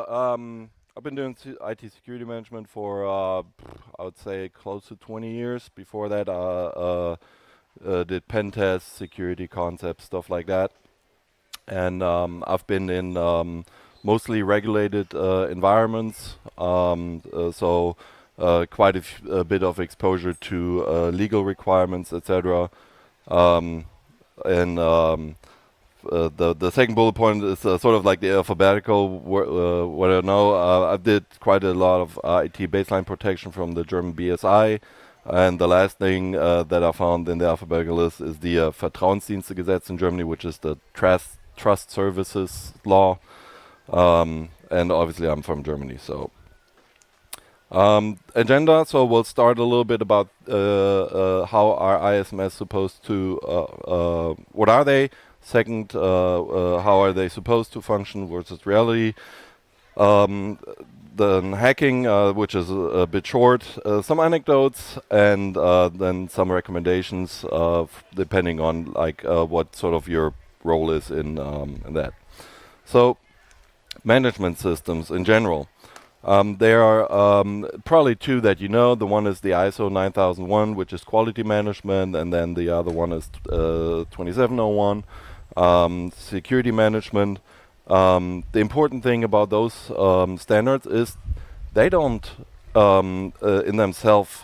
I've been doing IT security management for I would say close to 20 years. Before that, did pen tests, security concepts, stuff like that. And I've been in mostly regulated environments, quite a bit of exposure to legal requirements, etc. Um, and the second bullet point is sort of like the alphabetical. What I know, I did quite a lot of IT baseline protection from the German BSI. And the last thing that I found in the alphabetical list is the Vertrauensdienstegesetz in Germany, which is the trust services law. And obviously, I'm from Germany, so. Agenda. So we'll start a little bit about how are ISMS supposed to. What are they? Second, how are they supposed to function versus reality? Um, then hacking, which is a bit short, some anecdotes, and then some recommendations, depending on like what sort of your role is in that. So, management systems in general. There are probably two that you know. The one is the ISO 9001, which is quality management, and then the other one is 2701, security management. The important thing about those standards is they don't in themselves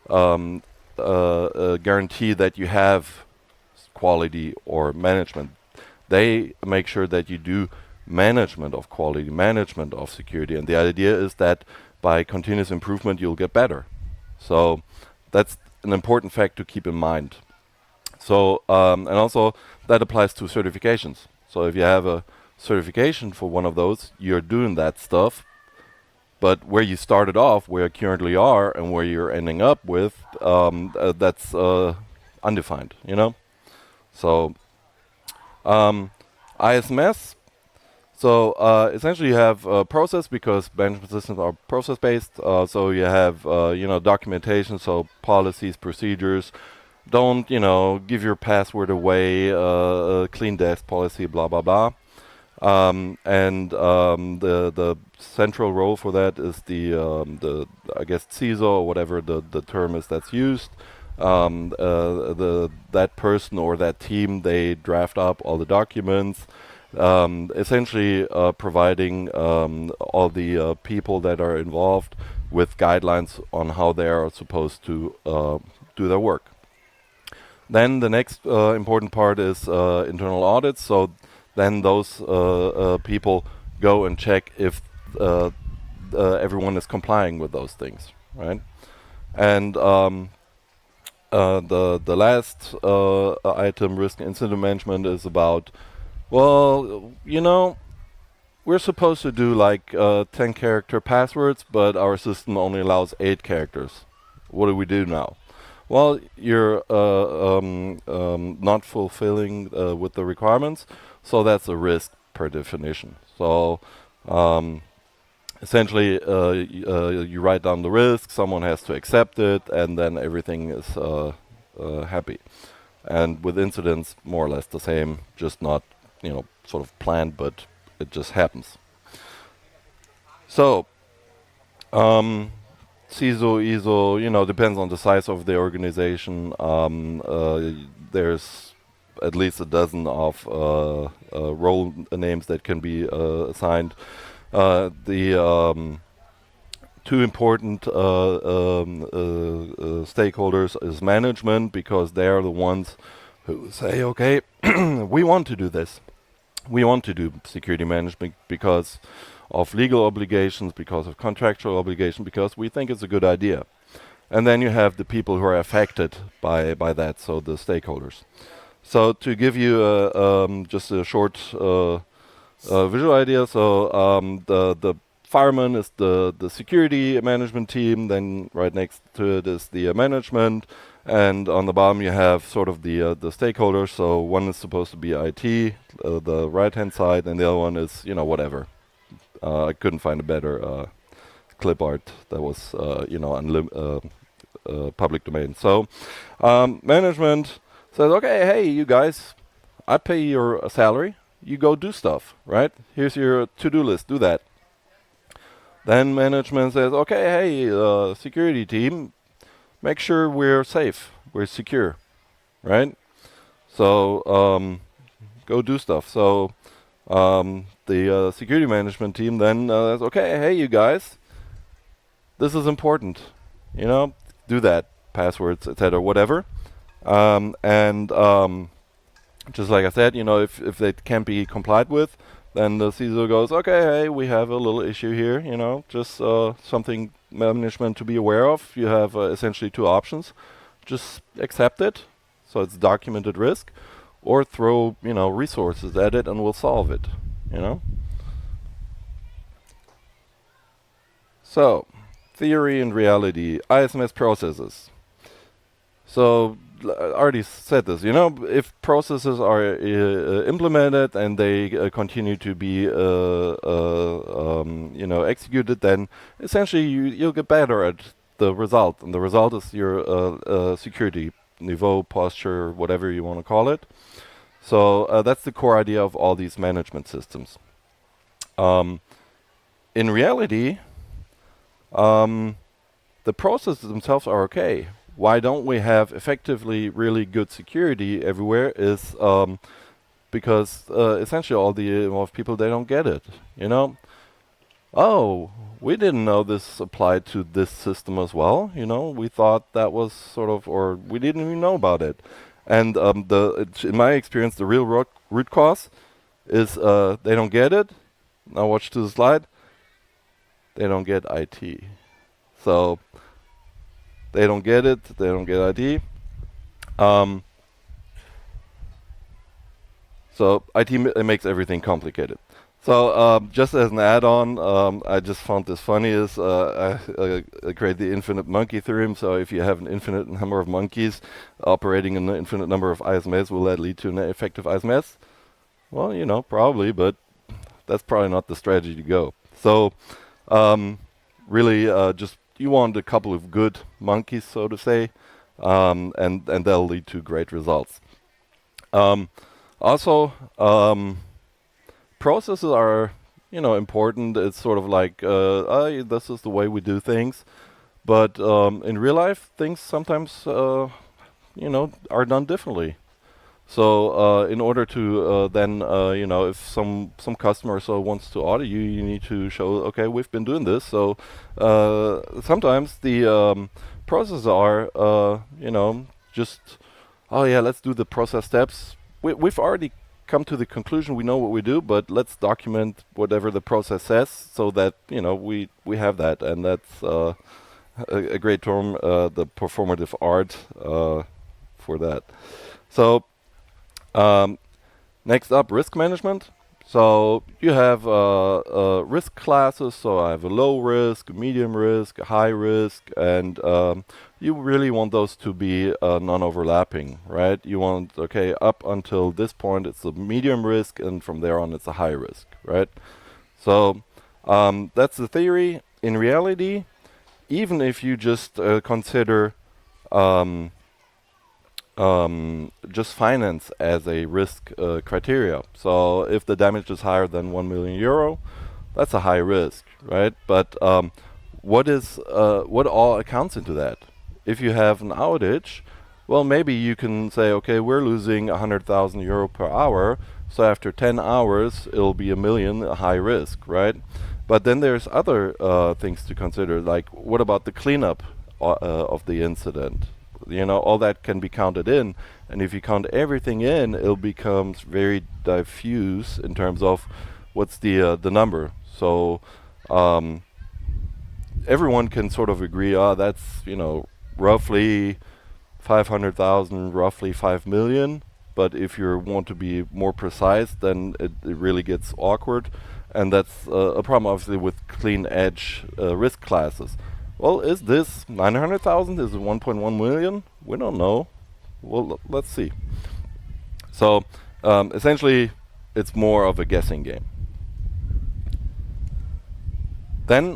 guarantee that you have quality or management. They make sure that you do management of quality, management of security, and the idea is that by continuous improvement you'll get better. So that's an important fact to keep in mind. So and also that applies to certifications. So if you have a certification for one of those, you're doing that stuff. But where you started off, where you currently are, and where you're ending up with, that's undefined. You know. So ISMS. So essentially, you have a process because management systems are process-based. So you have documentation, so policies, procedures. Don't give your password away. Clean desk policy, blah blah blah. The central role for that is the I guess CISO or whatever the term is that's used. That person or that team, they draft up all the documents, essentially providing all the people that are involved with guidelines on how they are supposed to do their work. Then the next important part is internal audits. So then those people go and check if everyone is complying with those things, right? And the last item, risk and incident management, is about, well, we're supposed to do like 10 character passwords, but our system only allows 8 characters. What do we do now? Well, you're not fulfilling with the requirements, so that's a risk per definition. So essentially, you write down the risk, someone has to accept it, and then everything is happy. And with incidents, more or less the same, just not sort of planned, but it just happens. So, CISO, ISO, depends on the size of the organization. There's at least a dozen of role names that can be assigned. The two important stakeholders is management, because they are the ones who say, okay, we want to do this. We want to do security management because of legal obligations, because of contractual obligation, because we think it's a good idea. And then you have the people who are affected by that, so the stakeholders. So to give you just a short visual idea, so the fireman is the security management team, then right next to it is the management, and on the bottom you have sort of the stakeholders. So one is supposed to be IT, the right-hand side, and the other one is whatever. I couldn't find a better clip art that was public domain. So management says, okay, hey, you guys, I pay your salary. You go do stuff, right? Here's your to-do list. Do that. Then management says, okay, hey, security team, make sure we're safe, we're secure, right? So go do stuff. So the security management team then says, okay, hey, you guys, this is important, you know, do that, passwords, etc., whatever. And just like I said, you know, if they can't be complied with, then the CISO goes, okay, hey, we have a little issue here, you know, just something management to be aware of. You have essentially two options. Just accept it, so it's documented risk, or throw, you know, resources at it and we'll solve it, you know. So, theory and reality, ISMS processes. So I already said this. You know, if processes are implemented and they continue to be, you know, executed, then essentially you'll get better at the result, and the result is your security niveau, posture, whatever you want to call it. So that's the core idea of all these management systems. Um, in reality, um, the processes themselves are okay. Why don't we have effectively really good security everywhere is because essentially all the involved people, they don't get it, you know? Oh, we didn't know this applied to this system as well, you know? We thought that was sort of, or we didn't even know about it. And in my experience, the real root cause is they don't get it. Now watch to the slide. They don't get IT. So they don't get it. They don't get IT. So IT makes everything complicated. So just as an add-on, I just found this funny is I create the infinite monkey theorem. So if you have an infinite number of monkeys operating in an infinite number of ISMS, will that lead to an effective ISMS? Well, you know, probably, but that's probably not the strategy to go. So really just you want a couple of good monkeys, so to say, and they'll lead to great results. Also, processes are, you know, important. It's sort of like, this is the way we do things. But in real life, things sometimes, you know, are done differently. So in order to then, you know, if some customer or so wants to audit you, you need to show, okay, we've been doing this. So sometimes the processes are, you know, just, oh yeah, let's do the process steps. We've already come to the conclusion we know what we do, but let's document whatever the process says so that, you know, we have that, and that's a great term, the performative art for that. So next up, risk management. So you have risk classes. So I have a low risk, medium risk, high risk, and you really want those to be non-overlapping, right? You want, okay, up until this point it's a medium risk, and from there on it's a high risk, right? So that's the theory. In reality, even if you just consider just finance as a risk criteria. So if the damage is higher than 1 million euro, that's a high risk, right? But what all accounts into that? If you have an outage, well, maybe you can say, okay, we're losing 100,000 euro per hour, so after 10 hours, it'll be 1 million, a high risk, right? But then there's other things to consider, like what about the cleanup of the incident? You know, all that can be counted in, and if you count everything in, it becomes very diffuse in terms of what's the number. So everyone can sort of agree, that's, you know, roughly 500,000, roughly 5 million. But if you want to be more precise, then it really gets awkward, and that's a problem obviously with clean edge risk classes. Well, is this 900,000? Is it 1.1 million? We don't know. Well, let's see. So essentially, it's more of a guessing game. Then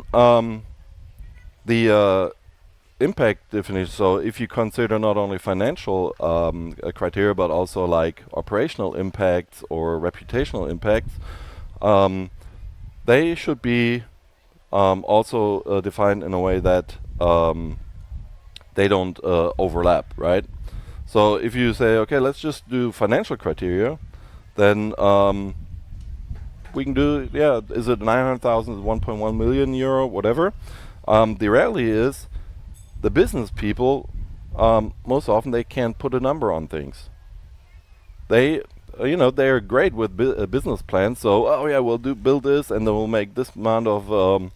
the impact definition. So if you consider not only financial criteria, but also like operational impacts or reputational impacts, they should be also defined in a way that they don't overlap, right? So if you say, okay, let's just do financial criteria, then we can do, yeah, is it 900,000, 1.1 million euro, whatever. The reality is, the business people, most often they can't put a number on things. They, they're great with business plans. So, oh yeah, we'll build this, and then we'll make this amount of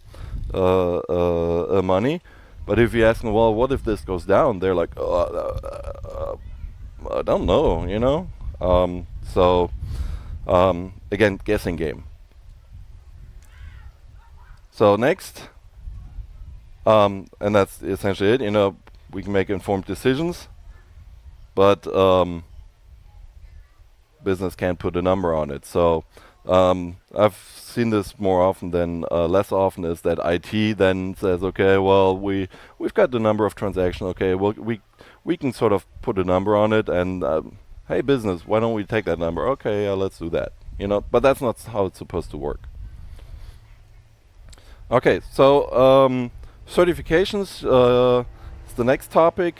money. But if you ask them, well, what if this goes down? They're like, I don't know, So, again, guessing game. So next, and that's essentially it. We can make informed decisions, but business can't put a number on it. So I've seen this more often than less often. Is that IT then says, okay, well we've got the number of transactions. Okay, well we can sort of put a number on it, and hey business, why don't we take that number? Okay, let's do that. But that's not how it's supposed to work. Okay, so certifications is the next topic.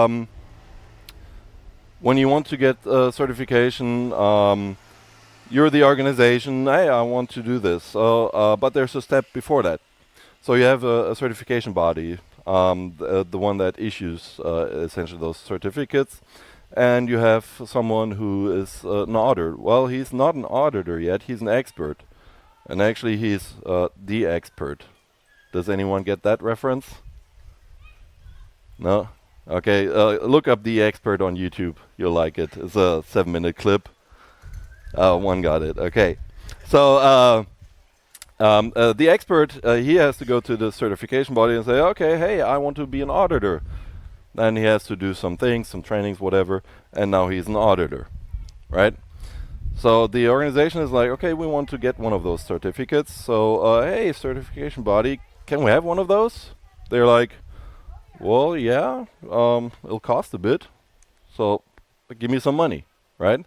When you want to get certification, you're the organization. Hey, I want to do this. But there's a step before that. So you have a certification body, the one that issues essentially those certificates, and you have someone who is an auditor. Well, he's not an auditor yet. He's an expert, and actually he's the expert. Does anyone get that reference? No? Okay, look up The Expert on YouTube. You'll like it. It's a 7-minute clip. One got it. Okay. So the expert, he has to go to the certification body and say, okay, hey, I want to be an auditor. Then he has to do some things, some trainings, whatever, and now he's an auditor, right? So the organization is like, okay, we want to get one of those certificates. So, hey, certification body, can we have one of those? They're like, well, yeah, it'll cost a bit, so give me some money, right?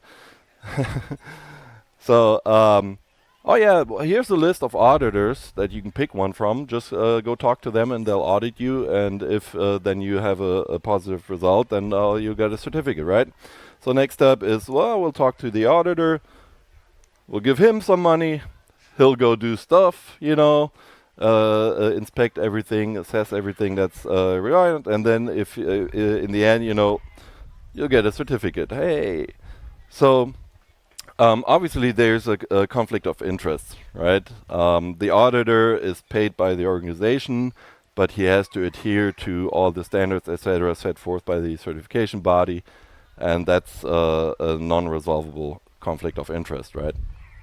So, oh yeah, here's the list of auditors that you can pick one from. Just go talk to them and they'll audit you, and if then you have a positive result, then you get a certificate, right? So next up is, well, we'll talk to the auditor, we'll give him some money, he'll go do stuff, inspect everything, assess everything that's required, and then if in the end, you'll get a certificate. Hey, so obviously there's a conflict of interest, right? The auditor is paid by the organization, but he has to adhere to all the standards, etc., set forth by the certification body, and that's a non-resolvable conflict of interest, right?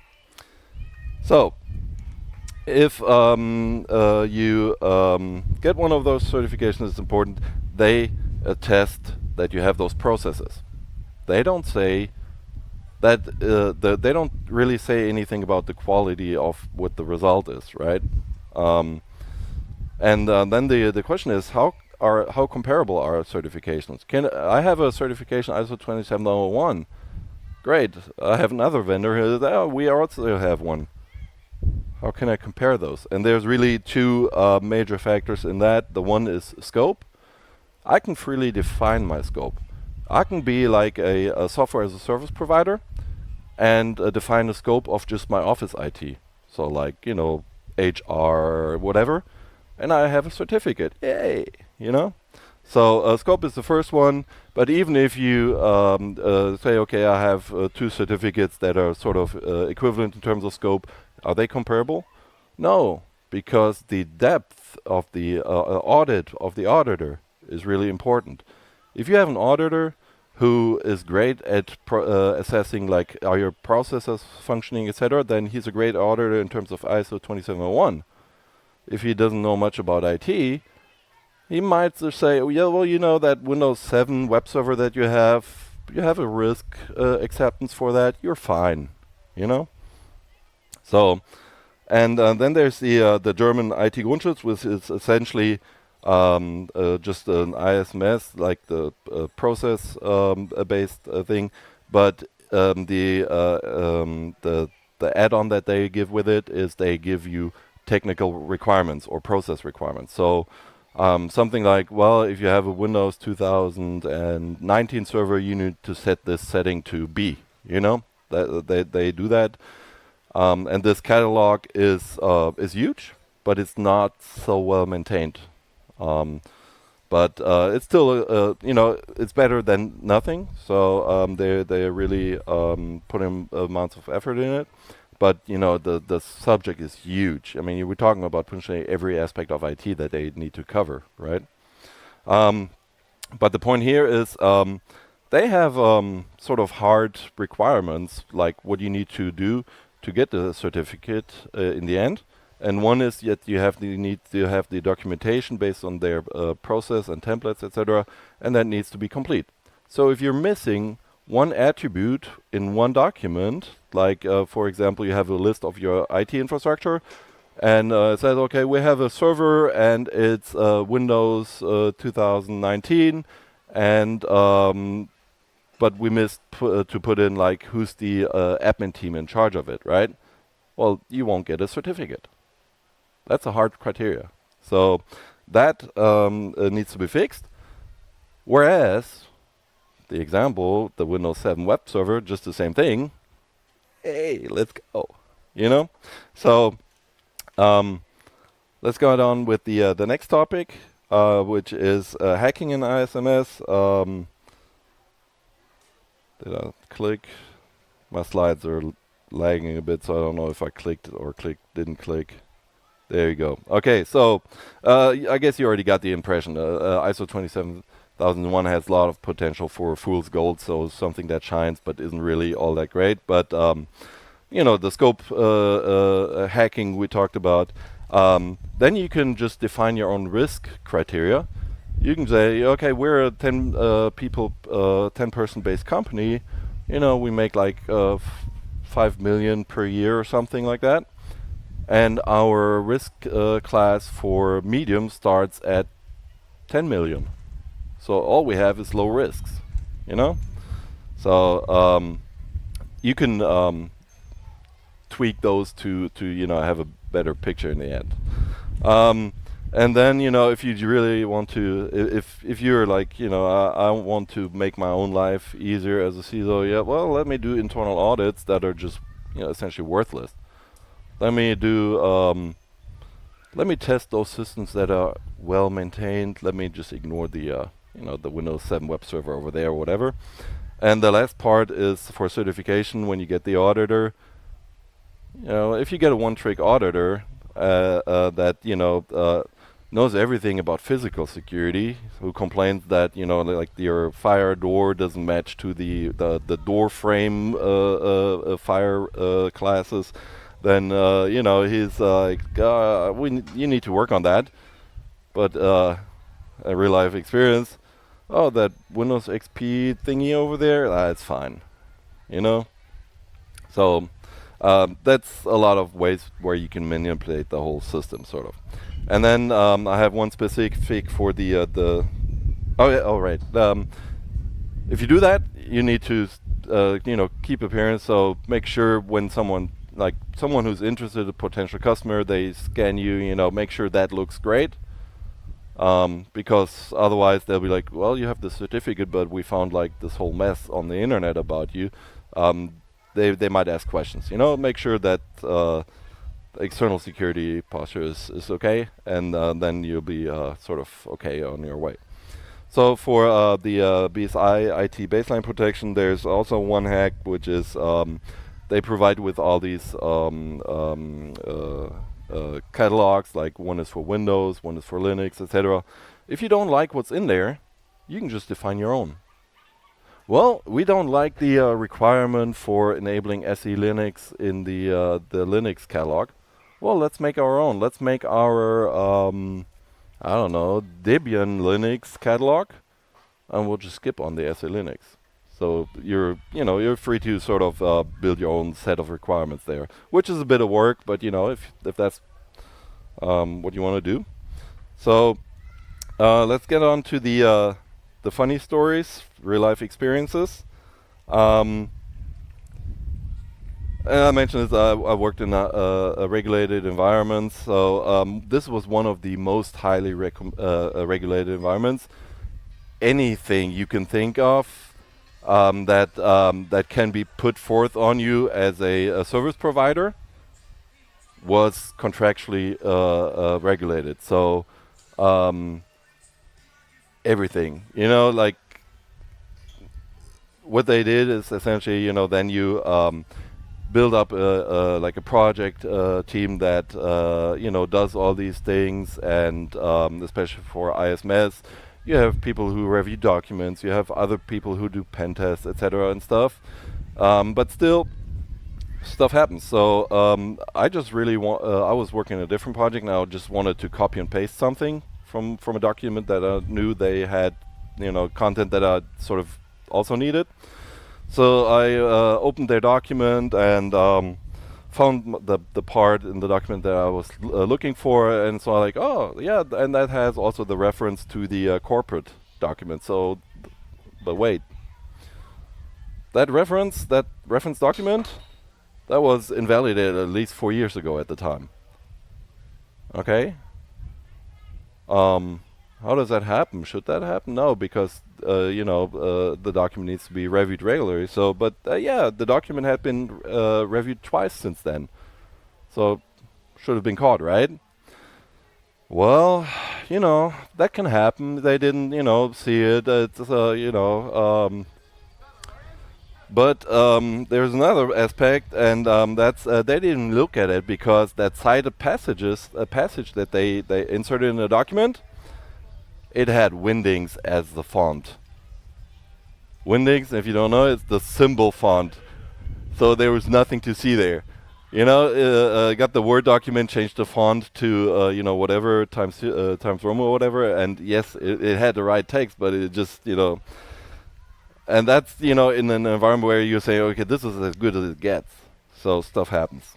So if you get one of those certifications, it's important they attest that you have those processes. They don't say that they don't really say anything about the quality of what the result is, right? And then the question is, how comparable are certifications? Can I have a certification ISO 27001? Great. I have another vendor here. Oh, we also have one. How can I compare those? And there's really two major factors in that. The one is scope. I can freely define my scope. I can be like a software as a service provider and define the scope of just my office IT. So like, HR, whatever. And I have a certificate. Yay! So scope is the first one. But even if you say, okay, I have 2 certificates that are sort of equivalent in terms of scope, are they comparable? No, because the depth of the audit of the auditor is really important. If you have an auditor who is great at assessing, like, are your processes functioning, etc., then he's a great auditor in terms of ISO 27001. If he doesn't know much about IT, he might say, oh, yeah, well, that Windows 7 web server that you have a risk acceptance for that. You're fine, So, and then there's the German IT Grundschutz, which is essentially just an ISMS, like the process-based thing, but the add-on that they give with it is they give you technical requirements or process requirements. So something like, well, if you have a Windows 2019 server, you need to set this setting to B. You know, they do that, and this catalog is huge, but it's not so well maintained. But it's still, it's better than nothing. So they really putting amounts of effort in it. But the subject is huge. I mean, we're talking about potentially every aspect of IT that they need to cover, right? But the point here is they have sort of hard requirements, like what you need to do to get the certificate in the end. And one is that you need to have the documentation based on their process and templates, etc., and that needs to be complete. So if you're missing one attribute in one document, like for example, you have a list of your IT infrastructure, and it says, okay, we have a server and it's Windows 2019, and but we missed to put in like who's the admin team in charge of it, right? Well, you won't get a certificate. That's a hard criteria. So that needs to be fixed. Whereas the example, the Windows 7 web server, just the same thing. Hey, let's go. So let's go on with the next topic, which is hacking in ISMS. Did I click? My slides are lagging a bit, so I don't know if I clicked or didn't click. There you go. Okay, so I guess you already got the impression. ISO 27001 has a lot of potential for fool's gold, so something that shines but isn't really all that great. But the scope hacking we talked about. Then you can just define your own risk criteria. You can say, okay, we're a 10-person based company. We make like 5 million per year or something like that. And our risk class for medium starts at 10 million. So all we have is low risks, So you can tweak those to have a better picture in the end. And then if you really want to, if you're like I want to make my own life easier as a CISO, yeah, well, let me do internal audits that are just essentially worthless. Let me test those systems that are well maintained. Let me just ignore the the Windows 7 web server over there or whatever. And the last part is for certification. When you get the auditor, if you get a one-trick auditor that knows everything about physical security, who complains that like your fire door doesn't match to the door frame fire classes, then he's like, you need to work on that. But a real life experience, oh, that Windows XP thingy over there, it's fine, So that's a lot of ways where you can manipulate the whole system, sort of. And then I have one specific for the oh yeah, all right. If you do that, you need to keep appearance. So make sure when someone who's interested, a potential customer, they scan you, make sure that looks great. Because otherwise they'll be like, well, you have the certificate, but we found like this whole mess on the internet about you. They might ask questions. Make sure that external security posture is okay, and then you'll be sort of okay on your way. So for the BSI IT baseline protection, there's also one hack, which is they provide with all these catalogs, like one is for Windows, one is for Linux, etc. If you don't like what's in there, you can just define your own. Well, we don't like the requirement for enabling SE Linux in the Linux catalog. Well, let's make our own. Let's make our I don't know, Debian Linux catalog, and we'll just skip on the SE Linux. So you're free to sort of build your own set of requirements there, which is a bit of work, but if that's what you want to do. So let's get on to the funny stories, real life experiences. And I mentioned this. I worked in a regulated environment, so this was one of the most highly regulated environments. Anything you can think of that can be put forth on you as a service provider was contractually regulated. So um, everything, like what they did is essentially, then you build up like a project team that does all these things, and especially for ISMS, you have people who review documents, you have other people who do pen tests, etc. and stuff. But still, stuff happens. So I just really want. I was working on a different project now. Just wanted to copy and paste something from a document that I knew they had, content that I sort of also needed. So I opened their document and found the part in the document that I was looking for, and so I like, oh yeah, and that has also the reference to the corporate document. So, but wait, that reference document, that was invalidated at least 4 years ago at the time. Okay. How does that happen? Should that happen? No, because the document needs to be reviewed regularly. So, but yeah, the document had been reviewed twice since then, so should have been caught, right? Well, that can happen. They didn't, see it. It's, but there's another aspect, and that's they didn't look at it because that cited passage that they inserted in the document, it had Windings as the font. Windings, if you don't know, it's the symbol font. So there was nothing to see there. Got the Word document, changed the font to whatever times Roman or whatever, and yes, it had the right text, but it just and that's in an environment where you say, okay, this is as good as it gets. So stuff happens.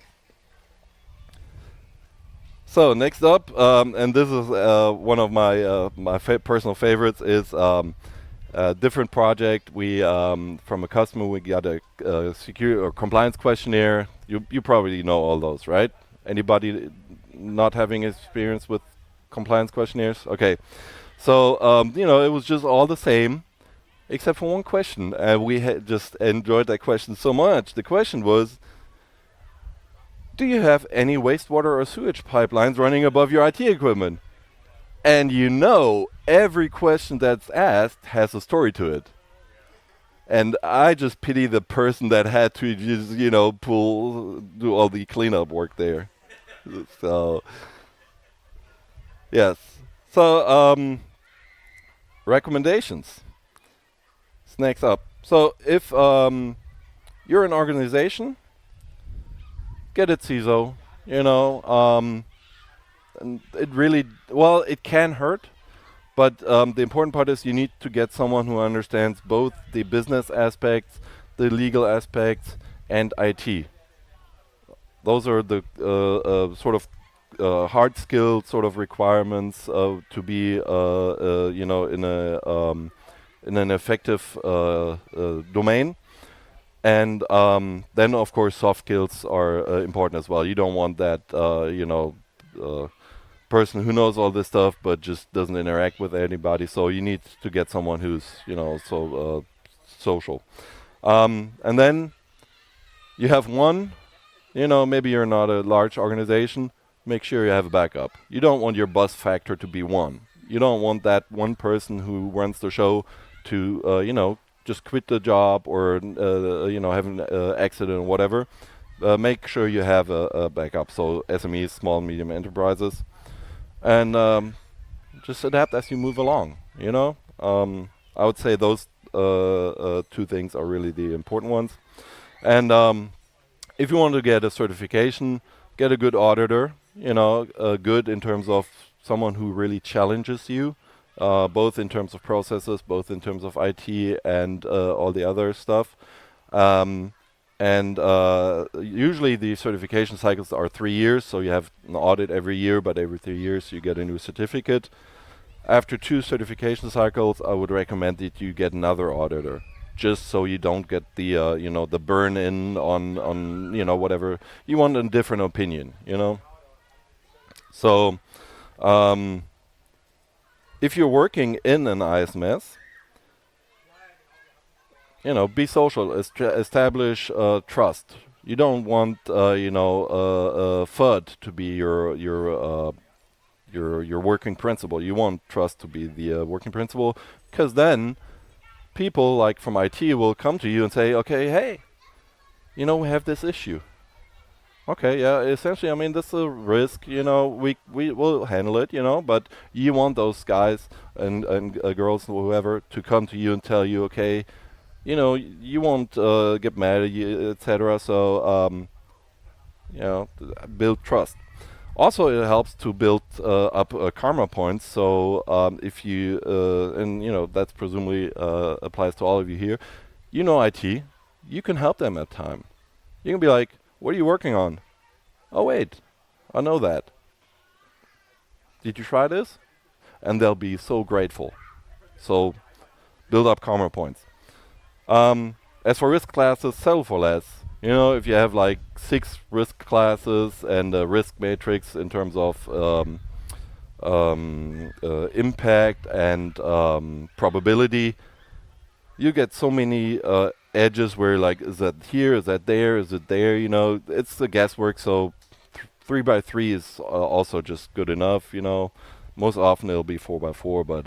So next up, and this is one of my personal favorites, is a different project. We from a customer, we got a security or compliance questionnaire. You probably know all those, right? Anybody not having experience with compliance questionnaires? Okay, so it was just all the same, except for one question, and we had just enjoyed that question so much. The question was, do you have any wastewater or sewage pipelines running above your IT equipment? And every question that's asked has a story to it. And I just pity the person that had to just, do all the cleanup work there. So, yes. So, recommendations. Next up. So, if you're an organization, get it CISO. And it can hurt, but the important part is you need to get someone who understands both the business aspects, the legal aspects, and IT. Those are the sort of hard skill sort of requirements to be in an effective domain. And then, of course, soft skills are important as well. You don't want that, person who knows all this stuff but just doesn't interact with anybody. So you need to get someone who's, social. And then you have one, maybe you're not a large organization. Make sure you have a backup. You don't want your buzz factor to be one. You don't want that one person who runs the show to, just quit the job or have an accident or whatever. Make sure you have a backup. So SMEs, small and medium enterprises, and just adapt as you move along. I would say those two things are really the important ones. And if you want to get a certification, get a good auditor. Good in terms of someone who really challenges you. Both in terms of processes, both in terms of IT and all the other stuff. And usually the certification cycles are 3 years, so you have an audit every year, but every 3 years you get a new certificate. After 2 certification cycles, I would recommend that you get another auditor, just so you don't get the the burn in on whatever you want, a different opinion. So um, if you're working in an ISMS, be social, establish trust. You don't want FUD to be your working principle. You want trust to be the working principle, because then people like from IT will come to you and say, okay, hey, we have this issue. Okay, yeah, essentially, I mean, this is a risk, we will handle it, but you want those guys and girls, whoever, to come to you and tell you, okay, you won't get mad at you, etc. So, build trust. Also, it helps to build up karma points. So, if you and that's presumably applies to all of you here. IT, you can help them at time. You can be like, "What are you working on?" "Oh wait, I know that. Did you try this?" And they'll be so grateful. So, build up karma points. As for risk classes, settle for less. If you have like 6 risk classes and a risk matrix in terms of impact and probability, you get so many edges where like, is that here, is that there, is it there? It's the guesswork. So 3 by 3 is also just good enough. Most often it'll be 4 by 4, but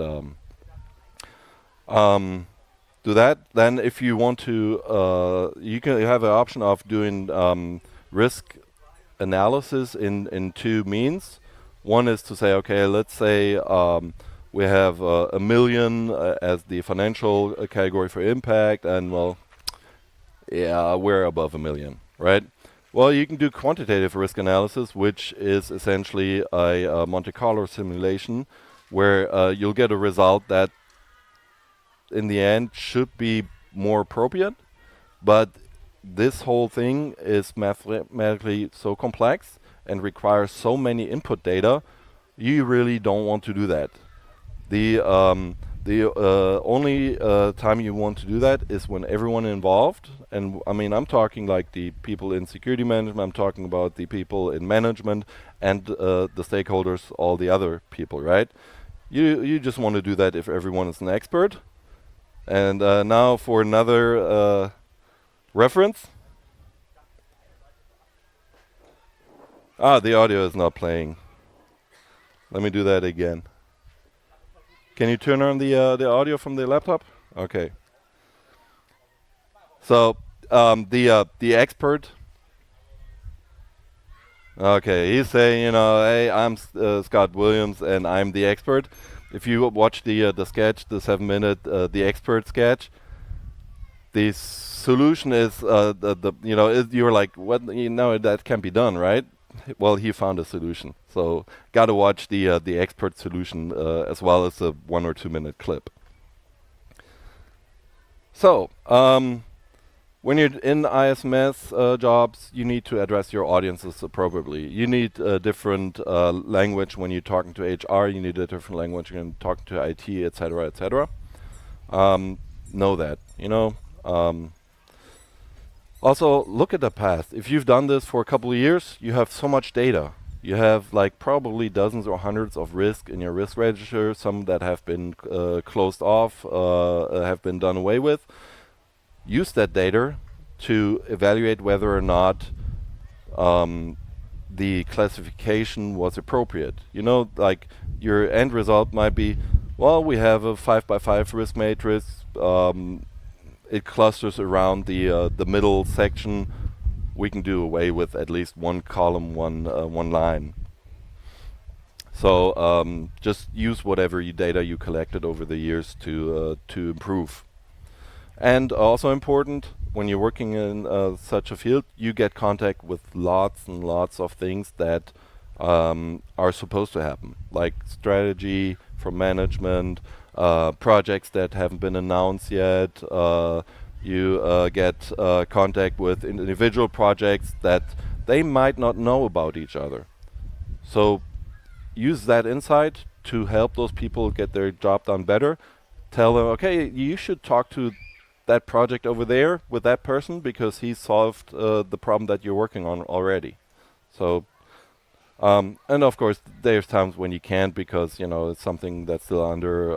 do that. Then if you want to, you can have an option of doing risk analysis in 2 means. One is to say, okay, let's say we have 1 million as the financial category for impact, and well, yeah, we're above 1 million, right? Well, you can do quantitative risk analysis, which is essentially a Monte Carlo simulation, where you'll get a result that in the end should be more appropriate, but this whole thing is mathematically so complex and requires so many input data, you really don't want to do that. The only time you want to do that is when everyone involved, and I mean, I'm talking like the people in security management, I'm talking about the people in management and the stakeholders, all the other people, right? You just want to do that if everyone is an expert. And now for another reference. The audio is not playing. Let me do that again. Can you turn on the audio from the laptop? Okay. So the expert. Okay, he's saying, hey, I'm Scott Williams and I'm the expert. If you watch the sketch, the 7-minute the expert sketch, the solution is you're like, what? That can't be done, right? Well, he found a solution. So gotta watch the expert solution as well as a 1 or 2 minute clip. So when you're in ISMS jobs, you need to address your audiences appropriately. You need a different language when you're talking to HR. You need a different language when you're talking to IT, etc., etc. Know that, Also, look at the past. If you've done this for a couple of years, you have so much data. You have like probably dozens or hundreds of risk in your risk register, some that have been closed off, have been done away with. Use that data to evaluate whether or not the classification was appropriate. Like your end result might be, well, we have a 5 by 5 risk matrix. It clusters around the middle section. We can do away with at least 1 column, one line. So just use whatever data you collected over the years to improve. And also important, when you're working in such a field, you get contact with lots and lots of things that are supposed to happen, like strategy from management, projects that haven't been announced yet. You get contact with individual projects that they might not know about each other. So use that insight to help those people get their job done better. Tell them, okay, you should talk to that project over there with that person because he solved the problem that you're working on already. So, and of course, there's times when you can't because it's something that's still under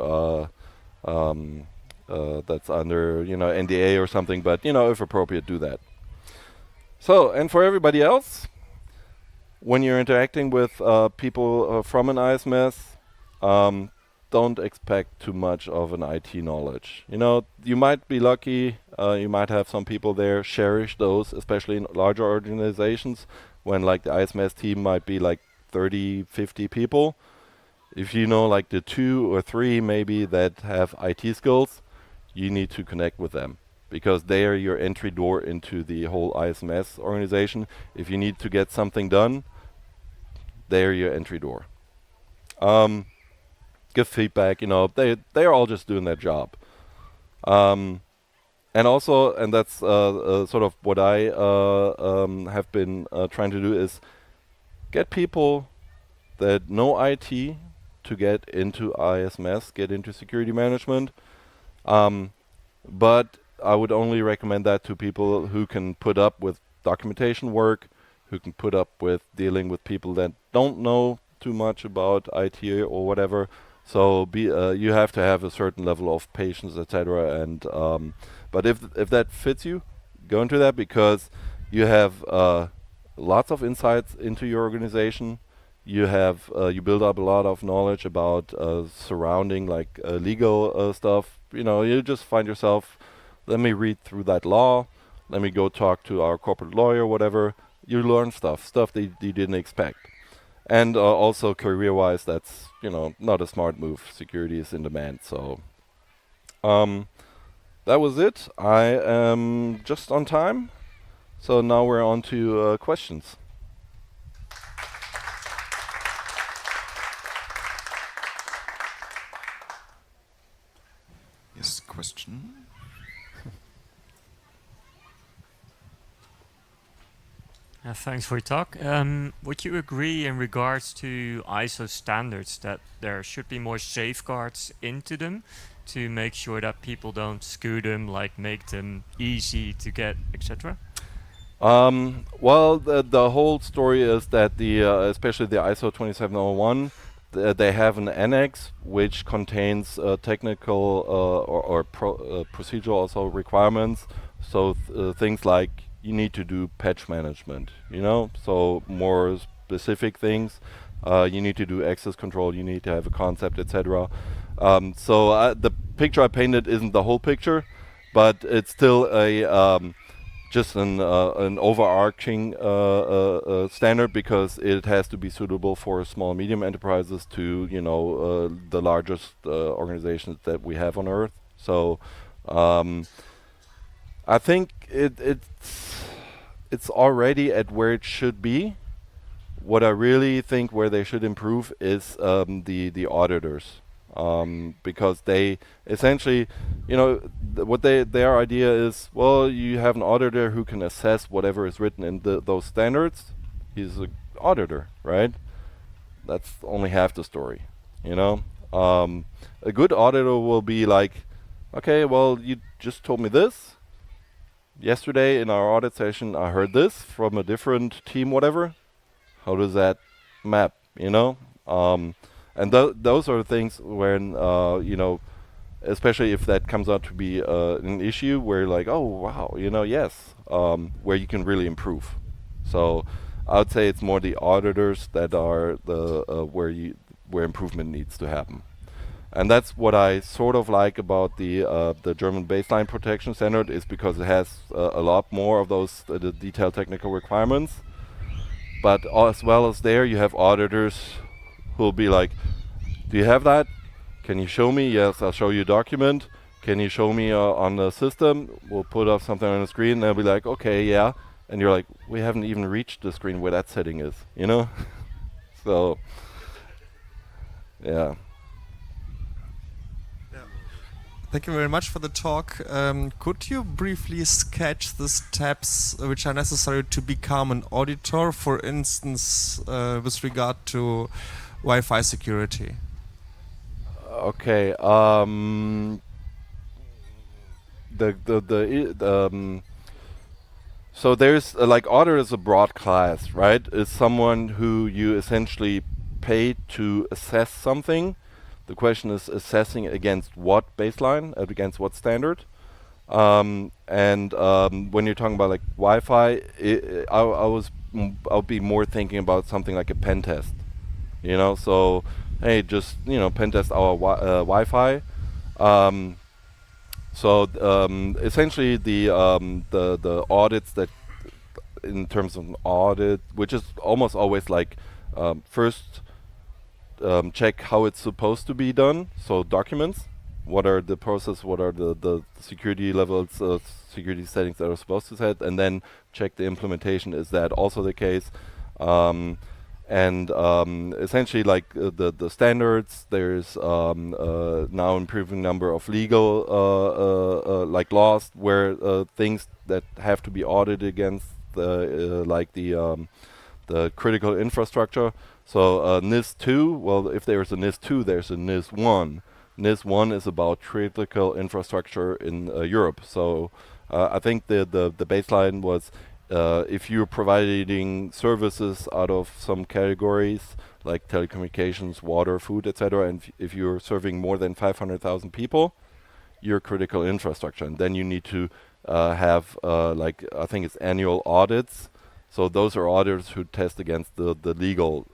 NDA or something. But if appropriate, do that. So, and for everybody else, when you're interacting with people from an ISMS, don't expect too much of an IT knowledge. You might be lucky. You might have some people there. Cherish those, especially in larger organizations, when like the ISMS team might be like 30, 50 people. If you know like the 2 or 3 maybe that have IT skills, you need to connect with them because they are your entry door into the whole ISMS organization. If you need to get something done, they're your entry door. Give feedback. They're all just doing their job. And that's sort of what I have been trying to do is get people that know IT to get into ISMS, get into security management. But I would only recommend that to people who can put up with documentation work, who can put up with dealing with people that don't know too much about IT or whatever. So you have to have a certain level of patience, etc. And but if that fits you, go into that because you have lots of insights into your organization. You have you build up a lot of knowledge about surrounding like legal stuff. You just find yourself. Let me read through that law. Let me go talk to our corporate lawyer, whatever. You learn stuff that you didn't expect. And also career-wise, that's not a smart move. Security is in demand. So that was it. I am just on time. So now we're on to questions. Yes, question. Thanks for your talk. Would you agree in regards to ISO standards that there should be more safeguards into them to make sure that people don't skew them, like make them easy to get, etc.? Well, the whole story is that especially the ISO 27001, they have an annex which contains technical or procedural also requirements. So things like you need to do patch management, so more specific things. You need to do access control. You need to have a concept, etc. So the picture I painted isn't the whole picture, but it's still just an overarching standard because it has to be suitable for small and medium enterprises to the largest organizations that we have on Earth. So I think it's already at where it should be. What I really think where they should improve is the auditors. Because they essentially, what their idea is, well, you have an auditor who can assess whatever is written in those standards. He's an auditor, right? That's only half the story, A good auditor will be like, okay, well, you just told me this. Yesterday in our audit session, I heard this from a different team, whatever. How does that map, And those are things when, especially if that comes out to be an issue where like, oh, wow, yes, where you can really improve. So I would say it's more the auditors that are where improvement needs to happen. And that's what I sort of like about the German baseline protection standard is because it has a lot more of those the detailed technical requirements. But as well as there, you have auditors who'll be like, do you have that? Can you show me? Yes, I'll show you a document. Can you show me on the system? We'll put up something on the screen. And they'll be like, okay, yeah. And you're like, we haven't even reached the screen where that setting is, So, yeah. Thank you very much for the talk. Could you briefly sketch the steps which are necessary to become an auditor, for instance, with regard to Wi-Fi security? Okay. so there's like auditor is a broad class, right? Is someone who you essentially pay to assess something. The question is assessing against what baseline, against what standard. And when you're talking about like Wi-Fi, I'll be more thinking about something like a pen test. You know, so hey, just pen test our Wi-Fi. Essentially, the audits that, in terms of an audit, which is almost always like first check how it's supposed to be done. So documents, what are the process, what are the security levels, security settings that are supposed to set, and then check the implementation. Is that also the case? Essentially, like the standards, there's now improving number of legal like laws where things that have to be audited against the critical infrastructure. So NIS 2, well, if there's a NIS 2, there's a NIS 1. NIS 1 is about critical infrastructure in Europe. So I think the baseline was if you're providing services out of some categories like telecommunications, water, food, etc., and if you're serving more than 500,000 people, you're critical infrastructure, and then you need to have I think it's annual audits. So those are auditors who test against the legal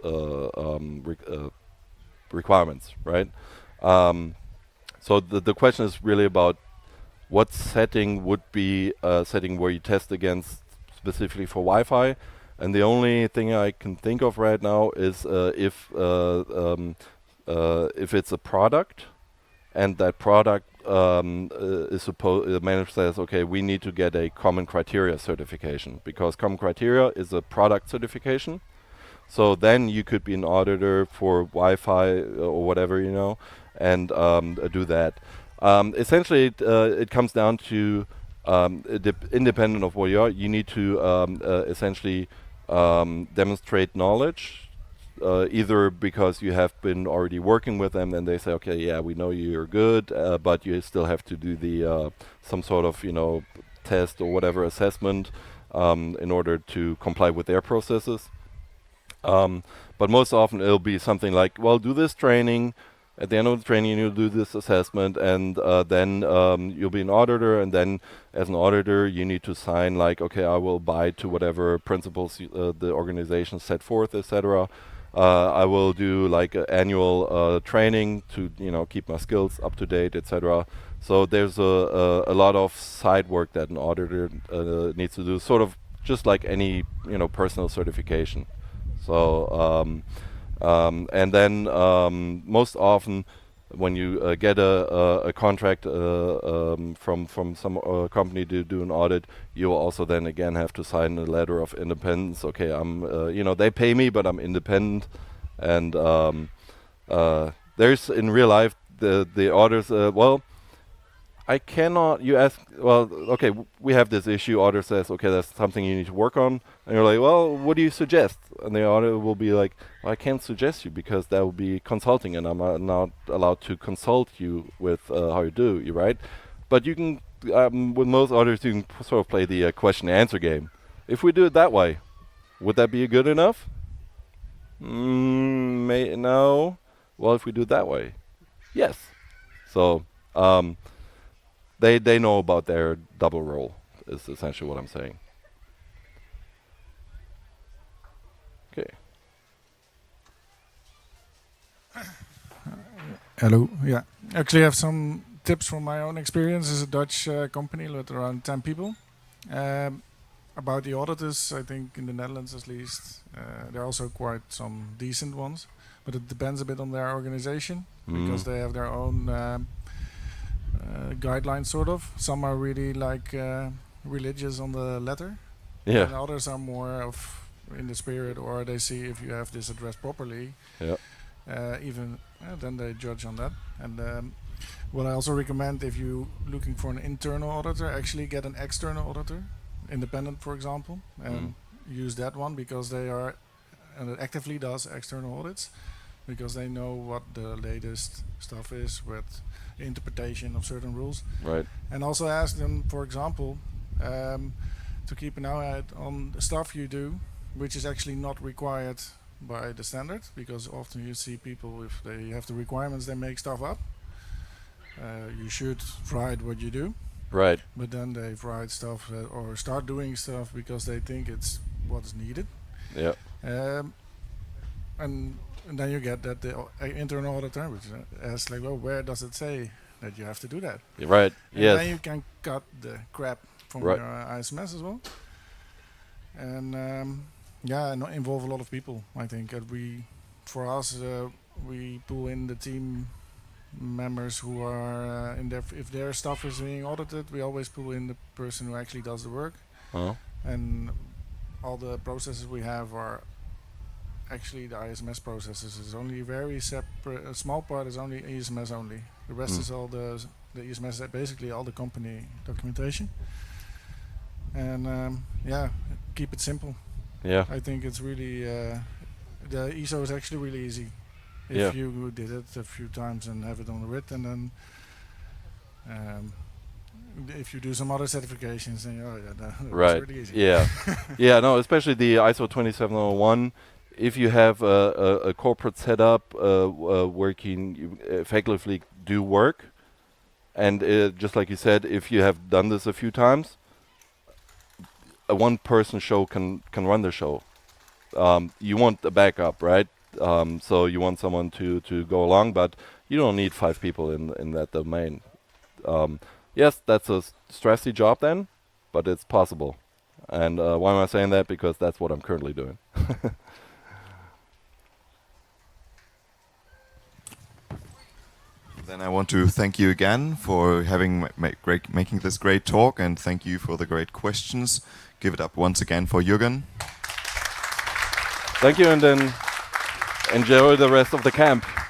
requirements, right? So the question is really about what setting would be a setting where you test against specifically for Wi-Fi, and the only thing I can think of right now is if it's a product, and that product is supposed manager says, okay, we need to get a common criteria certification, because common criteria is a product certification. So then you could be an auditor for Wi-Fi or whatever, and do that. Essentially, it comes down to independent of what you are, you need to essentially demonstrate knowledge, either because you have been already working with them and they say, okay, yeah, we know you're good, but you still have to do the some sort of test or whatever assessment in order to comply with their processes. But most often it'll be something like, well, do this training. At the end of the training, you'll do this assessment, and then you'll be an auditor. And then, as an auditor, you need to sign like, okay, I will abide to whatever principles the organization set forth, etc. I will do like annual training to keep my skills up to date, etc. So there's a lot of side work that an auditor needs to do, sort of just like any personal certification. So. And then most often, when you get a contract from some company to do an audit, you will also then again have to sign a letter of independence. Okay, I'm they pay me, but I'm independent. And there's in real life the auditors. Well, I cannot. You ask. Well, okay, we have this issue. Auditor says, okay, that's something you need to work on. And you're like, well, what do you suggest? And the auditor will be like, well, I can't suggest you because that will be consulting, and I'm not allowed to consult you with how you do. You right? But you can, with most auditors, you can sort of play the question and answer game. If we do it that way, would that be good enough? No. Well, if we do it that way, yes. So. They know about their double role, is essentially what I'm saying. Okay. Hello. Yeah. Actually, I have some tips from my own experience as a Dutch company with around 10 people. About the auditors, I think in the Netherlands at least, there are also quite some decent ones, but it depends a bit on their organization because they have their own guidelines, sort of. Some are really like religious on the letter, and others are more of in the spirit, or they see if you have this addressed properly. Then they judge on that. And what I also recommend, if you're looking for an internal auditor, actually get an external auditor, independent, for example, and use that one because they are and it actively does external audits. because they know what the latest stuff is with interpretation of certain rules. Right. And also ask them, for example, to keep an eye out on the stuff you do, which is actually not required by the standard, because often you see people, if they have the requirements, they make stuff up. You should write what you do, Right. but then they write stuff or start doing stuff because they think it's what's needed. Yeah. And then you get that the internal auditor, which asks like, well, where does it say that you have to do that? Right. And then Yes. you can cut the crap from Right. your ISMS as well. And and involve a lot of people. I think that for us, we pull in the team members who are if their stuff is being audited, we always pull in the person who actually does the work. Oh. And all the processes we have are actually the ISMS processes. Is only very separate. A small part is only ESMS only. The rest is all the ESMS, basically all the company documentation. And keep it simple. Yeah. I think it's really the ISO is actually really easy if Yeah. you did it a few times and have it on the writ, and then if you do some other certifications, then that's Right. really easy. Yeah. Yeah. No, especially the ISO 27701. If you have a corporate setup working, you effectively do work, and just like you said, if you have done this a few times, a one-person show can run the show. You want a backup, right? So you want someone to go along, but you don't need 5 people in that domain. Yes, that's a stressy job then, but it's possible. And why am I saying that? Because that's what I'm currently doing. Then I want to thank you again for having making this great talk, and thank you for the great questions. Give it up once again for Jürgen. Thank you, and then enjoy the rest of the camp.